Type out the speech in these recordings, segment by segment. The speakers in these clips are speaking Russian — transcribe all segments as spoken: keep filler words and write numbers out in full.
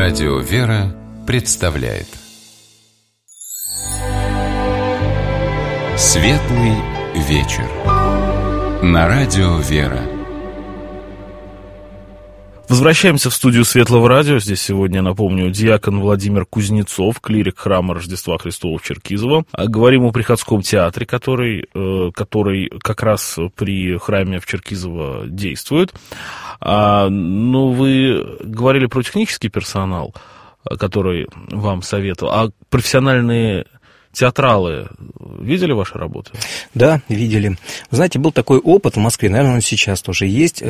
Радио «Вера» представляет Светлый вечер на Радио «Вера». Возвращаемся в студию Светлого радио. Здесь сегодня, напомню, диакон Владимир Кузнецов, клирик храма Рождества Христова в Черкизово. Говорим о приходском театре, который, который как раз при храме в Черкизово действует. А, ну, вы говорили про технический персонал, который вам советовал. А профессиональные театралы видели ваши работы? Да, видели. Вы знаете, был такой опыт в Москве, наверное, он сейчас тоже есть,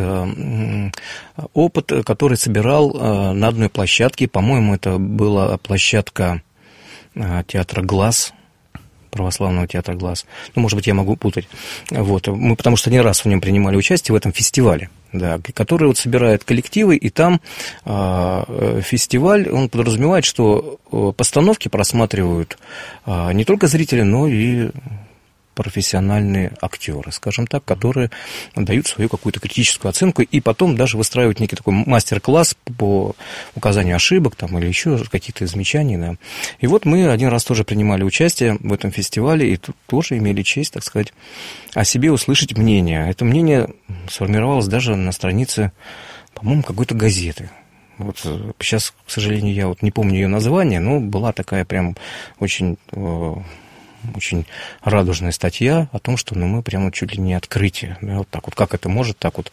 опыт, который собирал на одной площадке, по-моему, это была площадка театра «Глаз», православного театра «Глаз». Ну, может быть, я могу путать. Вот. Мы потому что не раз в нем принимали участие в этом фестивале, да, который вот собирает коллективы, и там э, фестиваль, он подразумевает, что постановки просматривают э, не только зрители, но и профессиональные актеры, скажем так, которые дают свою какую-то критическую оценку и потом даже выстраивают некий такой мастер-класс по указанию ошибок там, или еще каких-то замечаний. Да. И вот мы один раз тоже принимали участие в этом фестивале и тут тоже имели честь, так сказать, о себе услышать мнение. Это мнение сформировалось даже на странице, по-моему, какой-то газеты. Вот сейчас, к сожалению, я вот не помню ее название, но была такая прям очень... очень радужная статья о том, что ну, мы прямо чуть ли не открытие. Да, вот так вот, как это может, так вот,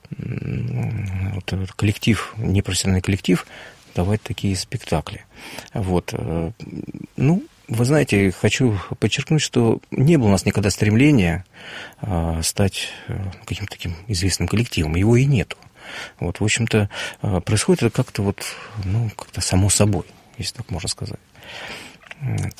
вот коллектив, непрофессиональный коллектив давать такие спектакли. Вот. Ну, вы знаете, хочу подчеркнуть, что не было у нас никогда стремления стать каким-то таким известным коллективом. Его и нету. Вот, в общем-то, происходит это как-то вот, ну, как-то само собой, если так можно сказать. Вот.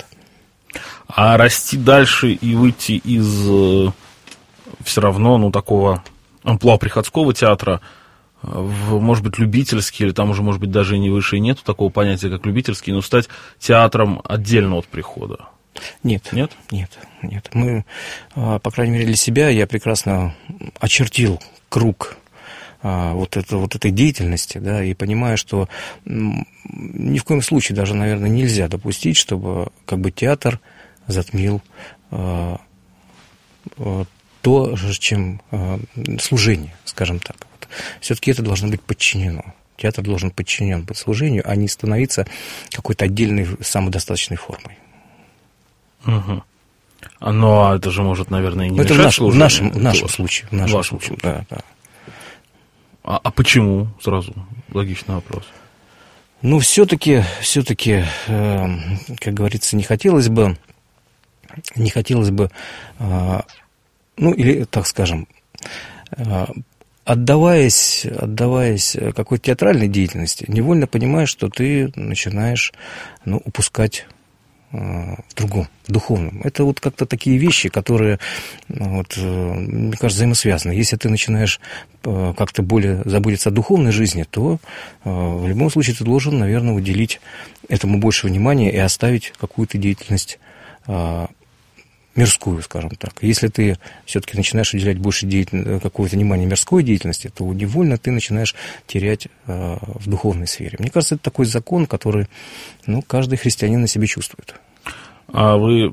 А расти дальше и выйти из э, все равно, ну, такого амплуа приходского театра в, может быть, любительский, или там уже, может быть, даже и не выше, и нету такого понятия, как любительский, но стать театром отдельно от прихода? Нет. Нет? Нет, нет. Мы, по крайней мере, для себя я прекрасно очертил круг вот, это, вот этой деятельности, да, и понимаю, что ни в коем случае даже, наверное, нельзя допустить, чтобы как бы театр затмил э, э, то, чем э, служение, скажем так. Вот. Все-таки это должно быть подчинено. Театр должен подчинен быть служению, а не становиться какой-то отдельной самодостаточной формой. Угу. Но это же может, наверное, и не это мешать в, наш, служению. в нашем, в нашем случае. В нашем в случае, случае. Да, да. А, а почему? Сразу логичный вопрос. Ну, все-таки, все-таки, э, как говорится, не хотелось бы, не хотелось бы, э, ну, или, так скажем, э, отдаваясь, отдаваясь какой-то театральной деятельности, невольно понимаешь, что ты начинаешь, ну, упускать в другом, в духовном. Это вот как-то такие вещи, которые, вот, мне кажется, взаимосвязаны. Если ты начинаешь как-то более заботиться о духовной жизни, то в любом случае ты должен, наверное, уделить этому больше внимания и оставить какую-то деятельность мирскую, скажем так. Если ты все-таки начинаешь уделять больше деятель... какого-то внимания мирской деятельности, то невольно ты начинаешь терять э, в духовной сфере. Мне кажется, это такой закон, который, ну, каждый христианин на себе чувствует. А вы,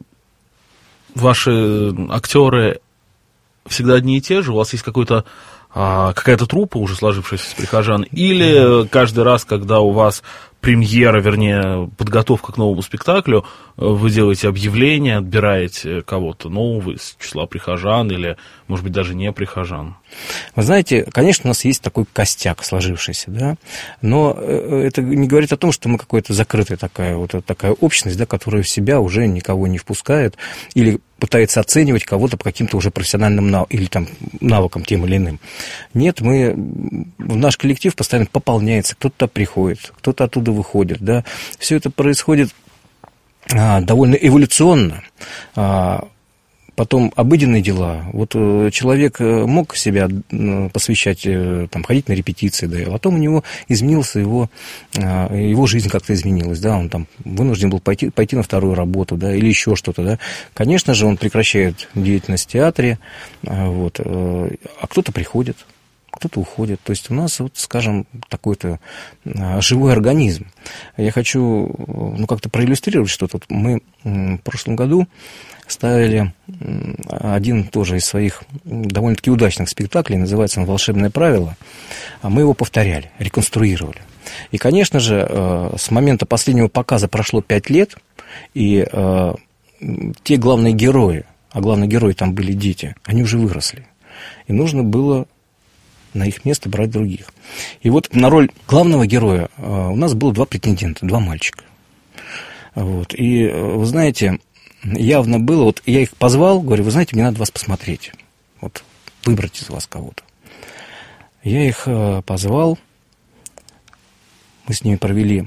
ваши актеры всегда одни и те же? У вас есть какой-то, а, какая-то труппа уже сложившаяся из прихожан? Или каждый раз, когда у вас премьера, вернее, подготовка к новому спектаклю, вы делаете объявление, отбираете кого-то нового из числа прихожан или, может быть, даже не прихожан? Вы знаете, конечно, у нас есть такой костяк сложившийся, да, но это не говорит о том, что мы какая-то закрытая такая, вот такая общность, да, которая в себя уже никого не впускает или пытается оценивать кого-то по каким-то уже профессиональным нав... или там навыкам тем или иным. Нет, мы, наш коллектив постоянно пополняется, кто-то приходит, кто-то оттуда выходит, да, все это происходит а, довольно эволюционно. А, потом обыденные дела. Вот человек мог себя посвящать, там, ходить на репетиции, да, а потом у него изменился его, его жизнь как-то изменилась, да, он там вынужден был пойти, пойти на вторую работу, да, или еще что-то, да. Конечно же, он прекращает деятельность в театре, вот, а кто-то приходит. кто-то уходит. То есть у нас, вот, скажем, такой-то живой организм. Я хочу ну, как-то проиллюстрировать что-то. Мы в прошлом году ставили один тоже из своих довольно-таки удачных спектаклей, называется он «Волшебное правило». Мы его повторяли, реконструировали. И, конечно же, с момента последнего показа прошло пять лет, и те главные герои, а главные герои там были дети, они уже выросли. И нужно было на их место брать других. И вот на роль главного героя у нас было два претендента, два мальчика. Вот. И, вы знаете, явно было, вот я их позвал, говорю, вы знаете, мне надо вас посмотреть, вот выбрать из вас кого-то. Я их позвал, мы с ними провели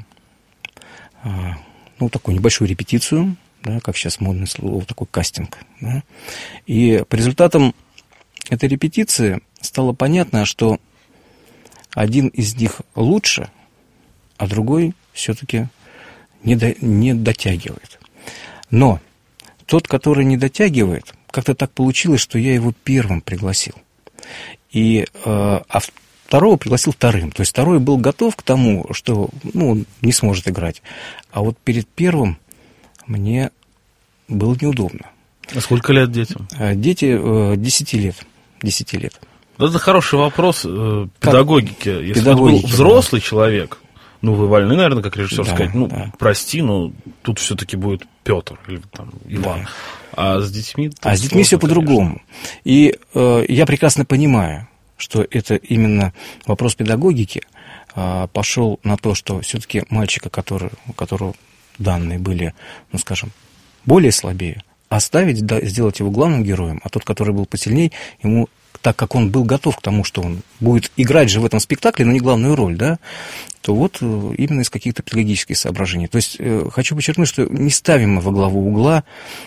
ну, такую небольшую репетицию, да, как сейчас модное слово, такой кастинг. Да. И по результатам этой репетиции стало понятно, что один из них лучше, а другой все-таки не, до, не дотягивает. Но тот, который не дотягивает, как-то так получилось, что я его первым пригласил. И, э, а второго пригласил вторым. То есть второй был готов к тому, что ну, он не сможет играть. А вот перед первым мне было неудобно. А сколько лет детям? Дети э, десяти лет. десяти лет. Это хороший вопрос э, педагогики. Если педагогики, был взрослый да. человек, ну, вы вольны, наверное, как режиссер, да, сказать, ну, да. прости, но тут все-таки будет Петр или там Иван. Да. А с детьми... А с детьми все по-другому. И э, я прекрасно понимаю, что это именно вопрос педагогики э, пошел на то, что все-таки мальчика, который, у которого данные были, ну, скажем, более слабее, оставить, да, сделать его главным героем, а тот, который был посильней, ему, так как он был готов к тому, что он будет играть же в этом спектакле, но не главную роль, да, то вот именно из каких-то педагогических соображений. То есть хочу подчеркнуть, что не ставим мы во главу угла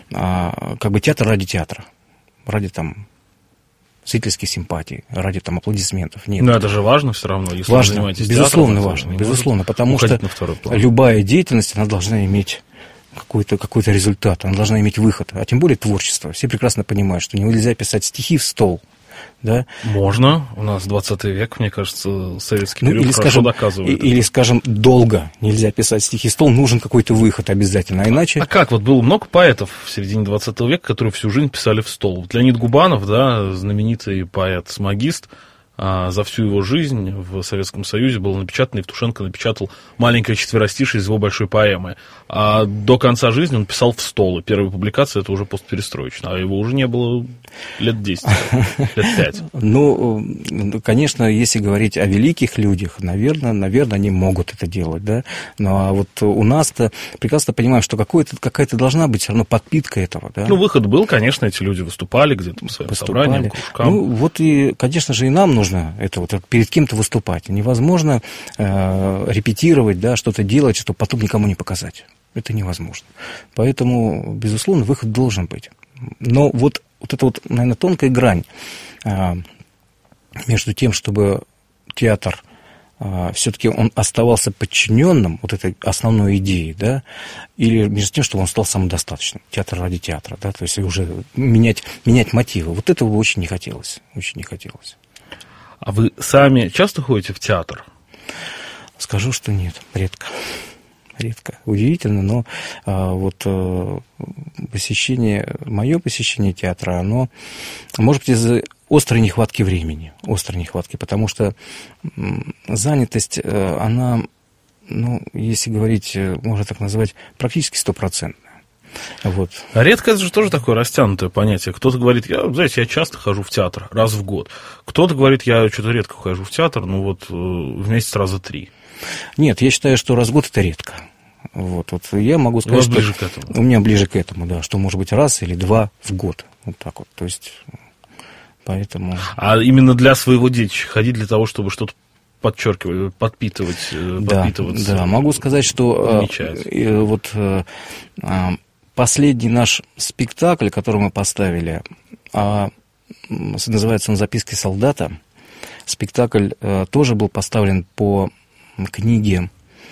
а, как бы театр ради театра, ради там зрительских симпатий, ради там аплодисментов. Нет. Но это же важно все равно, если важно, вы занимаетесь безусловно, театром, важно, безусловно, потому что на любая деятельность, она должна иметь какой-то, какой-то результат, она должна иметь выход, а тем более творчество. Все прекрасно понимают, что нельзя писать стихи в стол. Да? Можно. У нас двадцатый век, мне кажется, советский ну, период или, хорошо скажем, доказывает. Или, скажем, долго нельзя писать стихи в стол, нужен какой-то выход обязательно, а иначе... А как? Вот было много поэтов в середине двадцатого века, которые всю жизнь писали в стол. Леонид Губанов, да, знаменитый поэт-смагист, а за всю его жизнь в Советском Союзе был напечатан, Евтушенко напечатал маленькое четверостишее из его большой поэмы. А до конца жизни он писал в стол. И первая публикация — это уже постперестроечная. А его уже не было лет десять, лет пять. Ну, конечно, если говорить о великих людях, наверное, наверное, они могут это делать, да. Но вот у нас-то прекрасно понимаем, что какая-то должна быть все равно подпитка этого, да. Ну, выход был, конечно, эти люди выступали где-то по своим собраниям, кружкам. Ну, вот и, конечно же, и нам нужно это вот перед кем-то выступать. Невозможно э, репетировать, да, что-то делать, чтобы потом никому не показать. Это невозможно. Поэтому, безусловно, выход должен быть. Но вот, вот эта вот, наверное, тонкая грань э, между тем, чтобы театр э, все-таки он оставался подчиненным вот этой основной идее, да, или между тем, чтобы он стал самодостаточным. Театр ради театра, да, то есть уже менять, менять мотивы. Вот этого очень не хотелось. Очень не хотелось. А вы сами часто ходите в театр? Скажу, что нет, редко. Редко. Удивительно, но а, вот а, посещение, мое посещение театра, оно, может быть, из-за острой нехватки времени. Острой нехватки, потому что м, занятость, а, она, ну, если говорить, можно так назвать, практически стопроцентная. Вот. А редко это же тоже такое растянутое понятие. Кто-то говорит, я, знаете, я часто хожу в театр, раз в год. Кто-то говорит, я что-то редко хожу в театр, ну вот в месяц раза три. Нет, я считаю, что раз в год это редко. Вот, вот я могу сказать, что ближе к этому. У меня ближе к этому, да, что может быть раз или два в год. Вот так вот. То есть, поэтому... А именно для своего детища ходить для того, чтобы что-то подчеркивать, подпитывать, да, подпитываться. Да, могу сказать, что э, вот э, последний наш спектакль, который мы поставили, э, называется он «Записки солдата». Спектакль э, тоже был поставлен по книге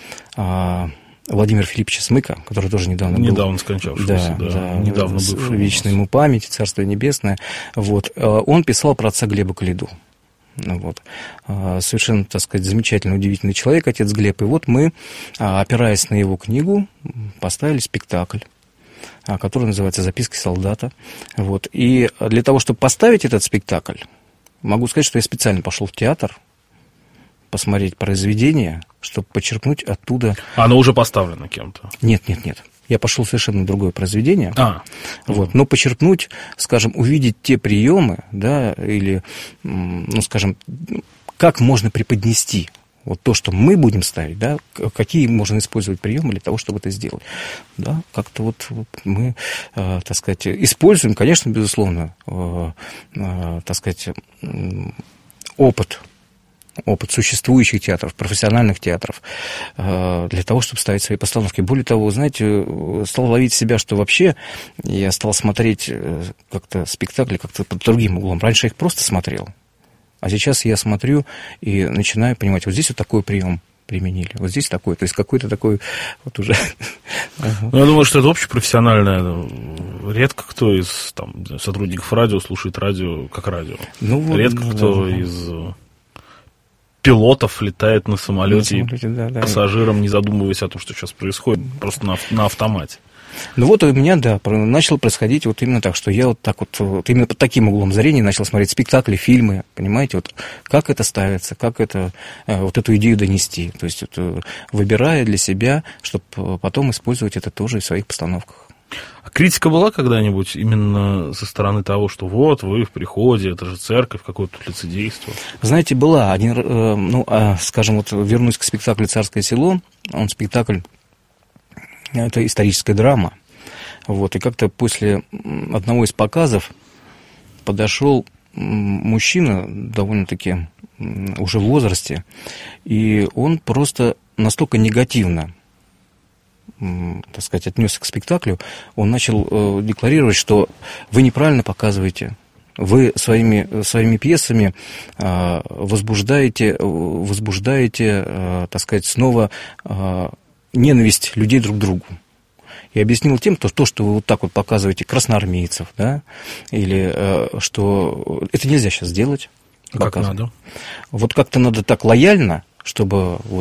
э, Владимира Филипповича Смыка, который тоже недавно, недавно был, скончавшийся, да, да, да, недавно бывший. Вечная ему память, царство небесное. Вот. Он писал про отца Глеба Калиду. Вот. Совершенно, так сказать, замечательный, удивительный человек, отец Глеб. И вот мы, опираясь на его книгу, поставили спектакль, который называется «Записки солдата». Вот. И для того, чтобы поставить этот спектакль, могу сказать, что я специально пошел в театр посмотреть произведение, чтобы почерпнуть оттуда... Оно уже поставлено кем-то? Нет, нет, нет. Я пошел совершенно в другое произведение, а. вот, но почерпнуть, скажем, увидеть те приемы, да, или, ну, скажем, как можно преподнести вот то, что мы будем ставить, да, какие можно использовать приемы для того, чтобы это сделать. Да, как-то вот, вот мы, э, так сказать, используем, конечно, безусловно, э, э, так сказать, э, опыт, опыт существующих театров, профессиональных театров, для того, чтобы ставить свои постановки. Более того, знаете, стал ловить себя, что вообще я стал смотреть как-то спектакли как-то под другим углом. Раньше я их просто смотрел, а сейчас я смотрю и начинаю понимать, вот здесь вот такой прием применили, вот здесь такой, то есть какой-то такой вот уже... Ну, я думаю, что это общепрофессиональное. Редко кто из там, сотрудников радио слушает радио как радио. Ну, Редко ну, кто да, из... пилотов летает на самолете, на самолете да, да. пассажирам, не задумываясь о том, что сейчас происходит, просто на, на автомате. Ну вот у меня, да, начало происходить вот именно так, что я вот так вот, вот именно под таким углом зрения начал смотреть спектакли, фильмы, понимаете, вот как это ставится, как это, вот эту идею донести, то есть вот, выбирая для себя, чтобы потом использовать это тоже в своих постановках. А критика была когда-нибудь именно со стороны того, что вот, вы в приходе, это же церковь, какое-то лицедейство? Знаете, была. Один, ну, скажем, вот вернусь к спектаклю «Царское село». Он спектакль, это историческая драма. Вот, и как-то после одного из показов подошел мужчина, довольно-таки уже в возрасте, и он просто настолько негативно, так сказать, отнесся к спектаклю, он начал э, декларировать, что вы неправильно показываете, вы своими, своими пьесами э, возбуждаете, возбуждаете э, так сказать, снова э, ненависть людей друг к другу. И объяснил тем, что то, что вы вот так вот показываете красноармейцев, да, или э, что это нельзя сейчас делать. Как надо? Вот как-то надо так лояльно, чтобы вот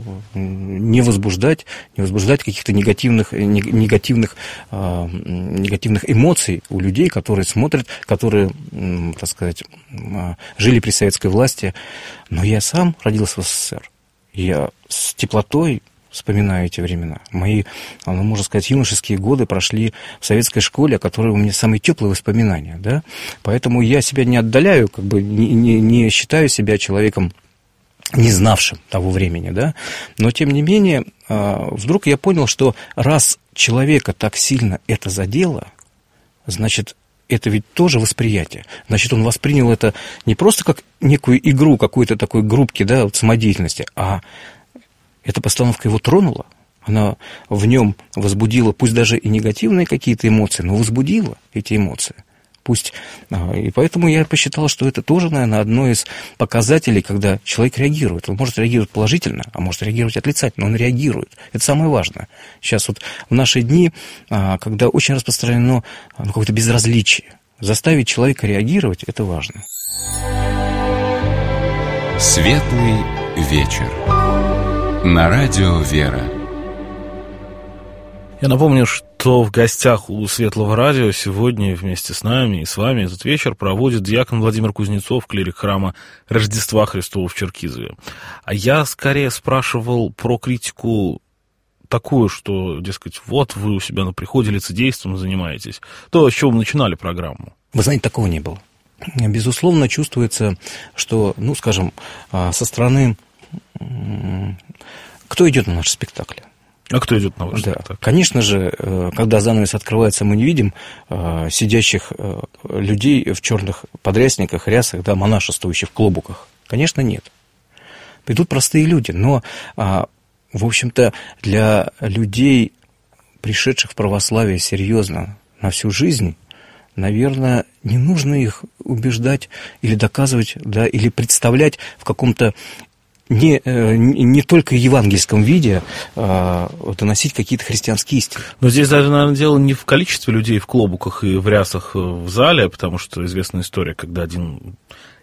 не возбуждать, не возбуждать каких-то негативных, негативных, э, негативных эмоций у людей, которые смотрят, которые, э, так сказать, э, жили при советской власти. Но я сам родился в СССР. Я с теплотой вспоминаю эти времена. Мои, ну, можно сказать, юношеские годы прошли в советской школе, о которой у меня самые теплые воспоминания. Да? Поэтому я себя не отдаляю, как бы не, не, не считаю себя человеком, не знавшим того времени, да, но, тем не менее, вдруг я понял, что раз человека так сильно это задело, значит, это ведь тоже восприятие. Значит, он воспринял это не просто как некую игру какой-то такой группки, да, вот самодеятельности, а эта постановка его тронула, она в нем возбудила, пусть даже и негативные какие-то эмоции, но возбудила эти эмоции. Пусть, и поэтому я посчитал, что это тоже, наверное, одно из показателей, когда человек реагирует. Он может реагировать положительно, а может реагировать отрицательно, но он реагирует. Это самое важное. Сейчас вот в наши дни, когда очень распространено ну, какое-то безразличие, заставить человека реагировать, это важно. Светлый вечер. На радио «Вера». Я напомню, что в гостях у Светлого радио сегодня вместе с нами и с вами этот вечер проводит диакон Владимир Кузнецов, клирик храма Рождества Христова в Черкизове. А я скорее спрашивал про критику такую, что, дескать, вот вы у себя на приходе лицедейством занимаетесь. То, с чего мы начинали программу. Вы знаете, такого не было. Безусловно, чувствуется, что, ну, скажем, со стороны... Кто идет на наши спектакли? А кто идет на ваш да. спектакль? Конечно же, когда занавес открывается, мы не видим сидящих людей в черных подрясниках, рясах, да, монашествующих в клобуках. Конечно, нет. Придут простые люди, но, в общем-то, для людей, пришедших в православие серьезно на всю жизнь, наверное, не нужно их убеждать или доказывать, да, или представлять в каком-то Не, не только в евангельском виде а, доносить какие-то христианские истины. Но здесь даже, наверное, дело не в количестве людей в клобуках и в рясах в зале, потому что известная история, когда один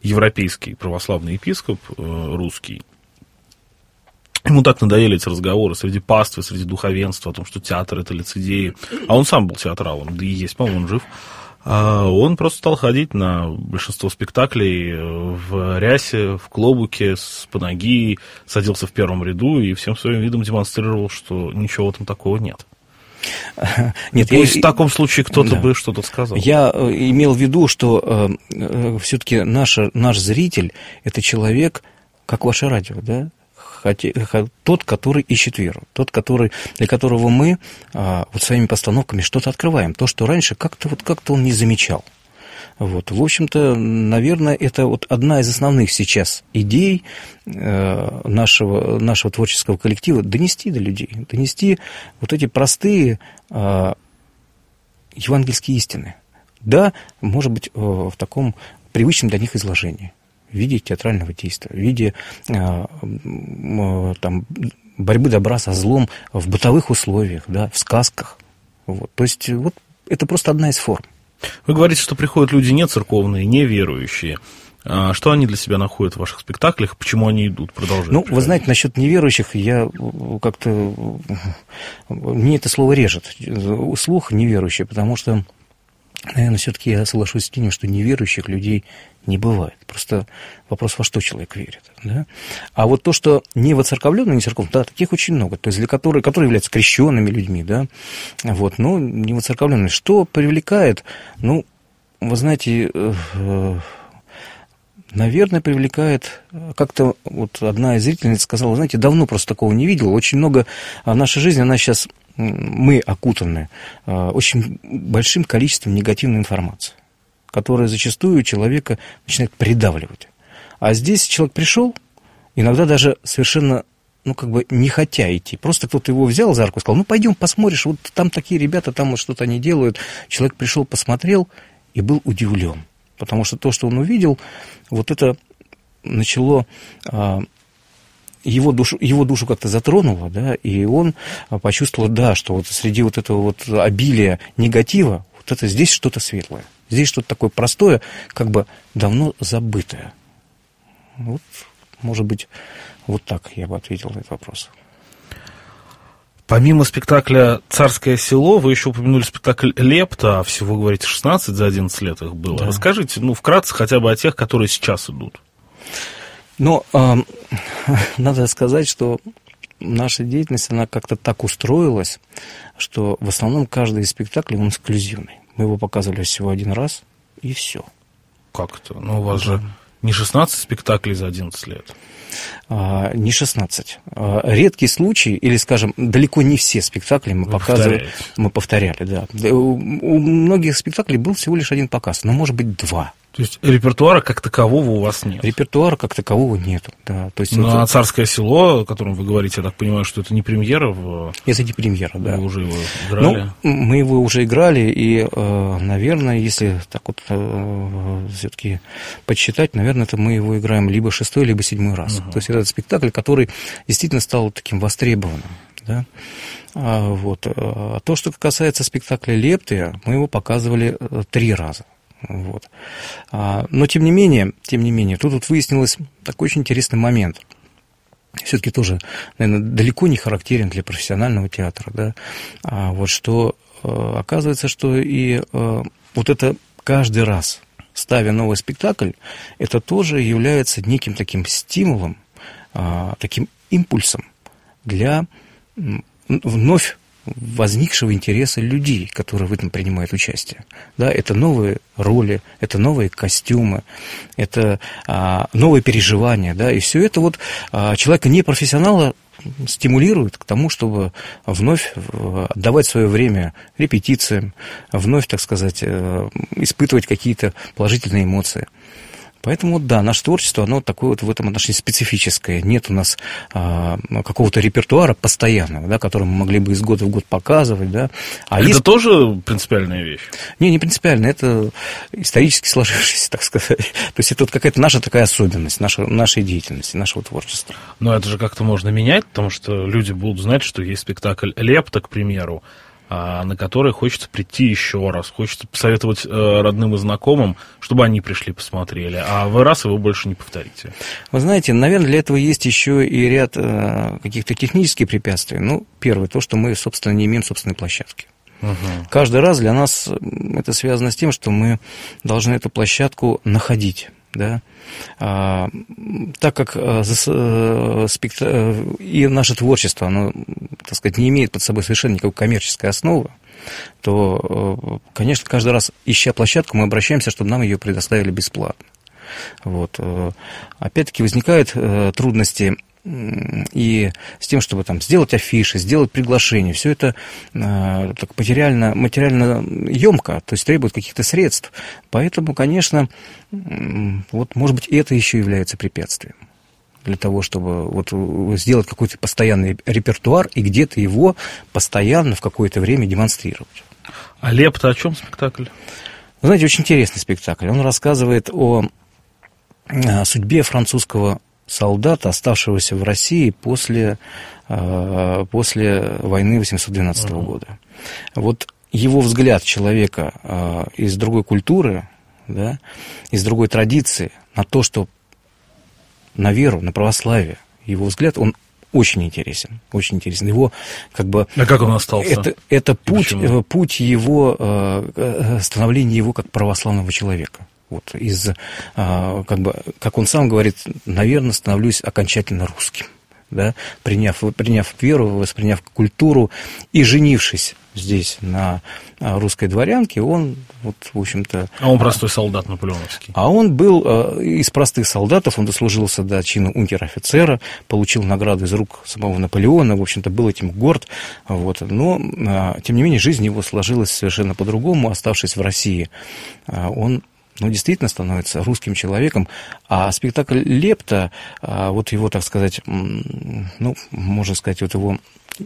европейский православный епископ русский. Ему так надоели эти разговоры среди паствы, среди духовенства о том, что театр — это лицедеи. А он сам был театралом, да и есть, по-моему, он жив. А он просто стал ходить на большинство спектаклей в рясе, в клобуке, с панагией, садился в первом ряду и всем своим видом демонстрировал, что ничего в этом такого нет. Нет, то я, есть в таком случае кто-то да. бы что-то сказал. Я имел в виду, что э, все-таки наш, наш зритель — это человек, как ваше радио, да? Тот, который ищет веру, тот, который, для которого мы а, вот своими постановками что-то открываем, то, что раньше как-то, вот, как-то он не замечал. Вот. В общем-то, наверное, это вот одна из основных сейчас идей э, нашего, нашего творческого коллектива — донести до людей, донести вот эти простые э, евангельские истины. Да, может быть, э, в таком привычном для них изложении, в виде театрального действия, в виде э, э, там, борьбы добра со злом в бытовых условиях, да, в сказках. Вот. То есть вот это просто одна из форм. Вы говорите, что приходят люди не церковные, не верующие. А что они для себя находят в ваших спектаклях? Почему они идут? Продолжают. Ну, приходить? Вы знаете, насчет неверующих я как-то... Мне это слово режет. Слух неверующий, потому что, наверное, все-таки я соглашусь с тем, что неверующих людей не бывает. Просто вопрос, во что человек верит. Да? А вот то, что не воцерковленные, не церковные, да, таких очень много. То есть для которых, которые являются крещенными людьми, да, вот, но не воцерковленные. Что привлекает? Ну, вы знаете, наверное, привлекает как-то вот одна из зрительниц сказала, вы знаете, давно просто такого не видела. Очень много нашей жизни, она сейчас, мы окутаны очень большим количеством негативной информации, которая зачастую человека начинает придавливать. А здесь человек пришел, иногда даже совершенно, ну, как бы не хотя идти. Просто кто-то его взял за руку и сказал, ну, пойдем посмотришь, вот там такие ребята, там вот что-то они делают. Человек пришел, посмотрел и был удивлен. Потому что то, что он увидел, вот это начало... Его душу, его душу как-то затронуло, да, и он почувствовал, да, что вот среди вот этого вот обилия негатива, вот это здесь что-то светлое. Здесь что-то такое простое, как бы давно забытое. Вот, может быть, вот так я бы ответил на этот вопрос. Помимо спектакля «Царское село», вы еще упомянули спектакль «Лепта», а всего, говорите, шестнадцать за одиннадцать лет их было. Да. Расскажите, ну, вкратце хотя бы о тех, которые сейчас идут. Но э, надо сказать, что наша деятельность, она как-то так устроилась, что в основном каждый из спектаклей, он эксклюзивный. Мы его показывали всего один раз, и все. Как это? Ну, у вас да. же не шестнадцать спектаклей за одиннадцать лет. А, не шестнадцать. А, редкий случай, или, скажем, далеко не все спектакли мы Вы показывали. Повторяете. Мы повторяли, да. У, у многих спектаклей был всего лишь один показ, но, может быть, два. То есть репертуара как такового у вас нет? Репертуара как такового нету, да. То есть, ну, вот... а «Царское село», о котором вы говорите, я так понимаю, что это не премьера? В... Это не премьера, да. Вы уже его играли? Ну, мы его уже играли, и, наверное, если так вот все-таки подсчитать, наверное, это мы его играем либо шестой, либо седьмой раз. Uh-huh. То есть это спектакль, который действительно стал таким востребованным, да. А, вот. А то, что касается спектакля «Лепты», мы его показывали три раза. Вот. Но, тем не менее, тем не менее, тут вот выяснилось такой очень интересный момент. Все-таки тоже, наверное, далеко не характерен для профессионального театра, да? А вот что оказывается, что и вот это каждый раз, ставя новый спектакль, это тоже является неким таким стимулом, таким импульсом для вновь возникшего интереса людей, которые в этом принимают участие. Да, это новые роли, это новые костюмы, это а, новые переживания, да, и все это вот а, человека непрофессионала стимулирует к тому, чтобы вновь отдавать свое время репетициям, вновь, так сказать, испытывать какие-то положительные эмоции. Поэтому, да, наше творчество, оно такое вот в этом отношении специфическое. Нет у нас а, какого-то репертуара постоянного, да, который мы могли бы из года в год показывать. Да. А это есть... тоже принципиальная вещь? Не, не принципиально, это исторически сложившееся, так сказать. То есть это вот какая-то наша такая особенность наша, нашей деятельности, нашего творчества. Но это же как-то можно менять, потому что люди будут знать, что есть спектакль «Лепта», к примеру, на который хочется прийти еще раз, хочется посоветовать родным и знакомым, чтобы они пришли, посмотрели, а вы раз его больше не повторите. Вы знаете, наверное, для этого есть еще и ряд каких-то технических препятствий. Ну, первое, то, что мы, собственно, не имеем собственной площадки. Угу. Каждый раз для нас это связано с тем, что мы должны эту площадку находить. Да? А, так как а, за, спектр... и наше творчество, оно, так сказать, не имеет под собой совершенно никакой коммерческой основы, то, конечно, каждый раз, ища площадку, мы обращаемся, чтобы нам ее предоставили бесплатно. Вот. Опять-таки возникают трудности и с тем, чтобы там сделать афиши, сделать приглашение, все это э, так материально, материально емко, то есть требует каких-то средств. Поэтому, конечно, вот, может быть, это еще является препятствием для того, чтобы вот сделать какой-то постоянный репертуар и где-то его постоянно в какое-то время демонстрировать. А «Лепта» о чем спектакль? Вы знаете, очень интересный спектакль. Он рассказывает о судьбе французского солдата, оставшегося в России после, после войны восемьсот двенадцатого uh-huh. года. Вот его взгляд человека из другой культуры, да, из другой традиции на то, что на веру, на православие, его взгляд, он очень интересен, очень интересен. Его как бы... А как он остался? Это, это путь, путь его, становления его как православного человека. Вот, из, как бы, как он сам говорит, наверное, становлюсь окончательно русским, да, приняв, приняв веру, восприняв культуру и женившись здесь на русской дворянке, он, вот, в общем-то... А он простой солдат наполеоновский. А он был из простых солдатов, он дослужился до чина унтер-офицера, получил награду из рук самого Наполеона, в общем-то, был этим горд, вот, но, тем не менее, жизнь его сложилась совершенно по-другому, оставшись в России, он... ну, действительно становится русским человеком, а спектакль «Лепта», вот его, так сказать, ну, можно сказать, вот его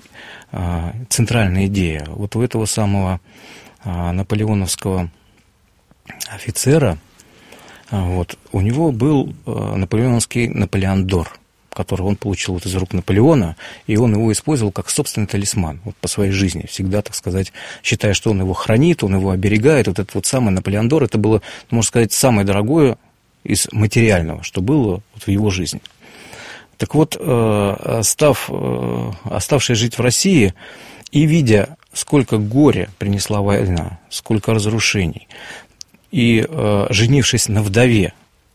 центральная идея, вот у этого самого наполеоновского офицера, вот, у него был наполеоновский Наполеон Д'Ор, который он получил вот из рук Наполеона, и он его использовал как собственный талисман вот, по своей жизни, всегда, так сказать, считая, что он его хранит, он его оберегает. Вот этот вот самый Наполеон Д'Ор, это было, можно сказать, самое дорогое из материального, что было вот в его жизни. Так вот, став, оставшись жить в России и видя, сколько горя принесла война, сколько разрушений, и женившись на вдове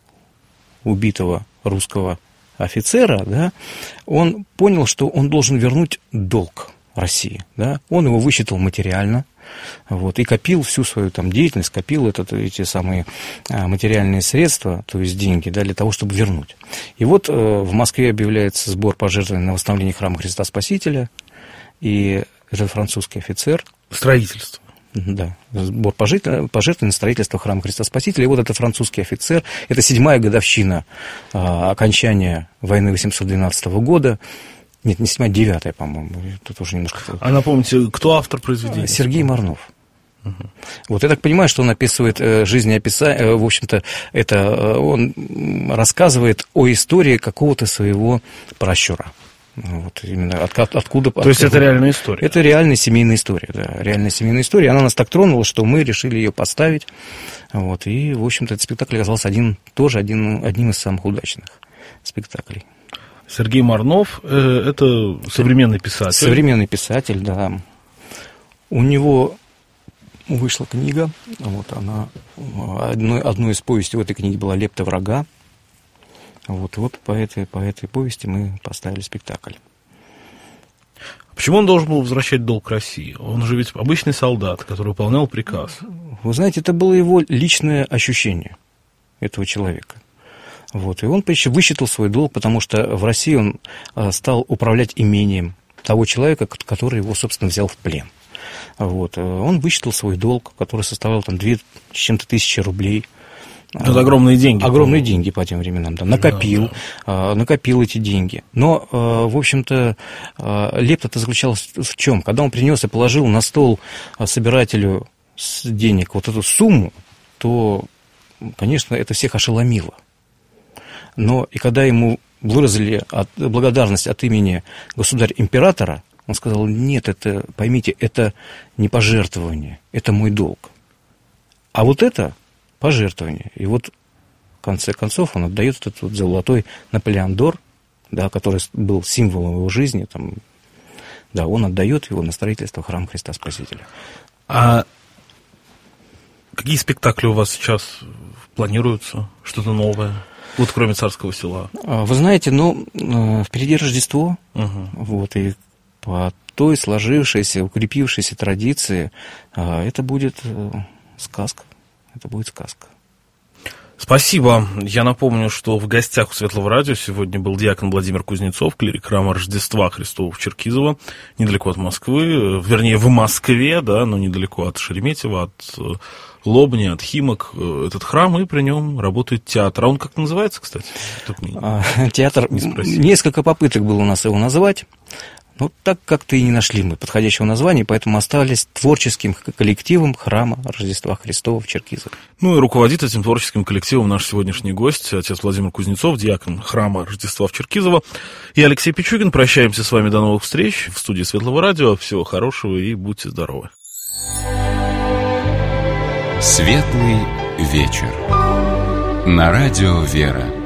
убитого русского офицера, да, он понял, что он должен вернуть долг России. Да. Он его высчитал материально, вот, и копил всю свою там, деятельность, копил этот, эти самые а, материальные средства, то есть деньги, да, для того, чтобы вернуть. И вот э, в Москве объявляется сбор пожертвований на восстановление храма Христа Спасителя, и этот французский офицер... Строительство. Да, сбор пожертвований на строительство храма Христа Спасителя. И вот этот французский офицер, это седьмая годовщина а, окончания войны восемьсот двенадцатого года. Нет, не седьмая, девятая, по-моему. Тут уже немножко... А напомните, кто автор произведения? Сергей Марнов. Угу. Вот я так понимаю, что он описывает э, жизнеописание, э, в общем-то, это э, он рассказывает о истории какого-то своего пращура. Вот именно от, от, откуда... То есть это реальная история? Это реальная семейная история, да, реальная семейная история. Она нас так тронула, что мы решили ее поставить. Вот, и, в общем-то, этот спектакль оказался один, тоже один, одним из самых удачных спектаклей. Сергей Марнов – это современный писатель. Современный писатель, да. У него вышла книга, вот она, одной, одной из повестей в этой книге была «Лепта врага». Вот, вот по этой, по этой повести мы поставили спектакль. Почему он должен был возвращать долг России? Он же ведь обычный солдат, который выполнял приказ. Вы знаете, это было его личное ощущение этого человека. Вот, и он высчитал свой долг, потому что в России он стал управлять имением того человека, который его, собственно, взял в плен. Вот, он высчитал свой долг, который составлял там две с чем-то тысячи рублей. Это огромные деньги. Огромные по-моему. деньги по тем временам. Да. Накопил, да, да. накопил эти деньги. Но, в общем-то, лепта-то заключалась в чем? Когда он принес и положил на стол собирателю денег вот эту сумму, то, конечно, это всех ошеломило. Но и когда ему выразили от, благодарность от имени государя-императора, Он сказал: нет, это, поймите, это не пожертвование, это мой долг. А вот это пожертвование. И вот в конце концов он отдает этот вот золотой Наполеон д'Ор, да, который был символом его жизни, там, да, он отдает его на строительство храма Христа Спасителя. А какие спектакли у вас сейчас планируются? Что-то новое? Вот кроме «Царского села». Вы знаете, ну, впереди Рождество, угу. вот, и по той сложившейся, укрепившейся традиции это будет сказка, это будет сказка. Спасибо. Я напомню, что в гостях у Светлого радио сегодня был диакон Владимир Кузнецов, клирик храма Рождества Христова в Черкизово, недалеко от Москвы, вернее, в Москве, да, но недалеко от Шереметьево, от Лобни, от Химок, этот храм, и при нем работает театр. А он как называется, кстати? Театр, несколько попыток было у нас его назвать. Но так как-то и не нашли мы подходящего названия, поэтому остались творческим коллективом храма Рождества Христова в Черкизово. Ну и руководит этим творческим коллективом наш сегодняшний гость, отец Владимир Кузнецов, диакон храма Рождества в Черкизово. Я Алексей Пичугин. Прощаемся с вами до новых встреч в студии Светлого радио. Всего хорошего и будьте здоровы. Светлый вечер. На радио «Вера».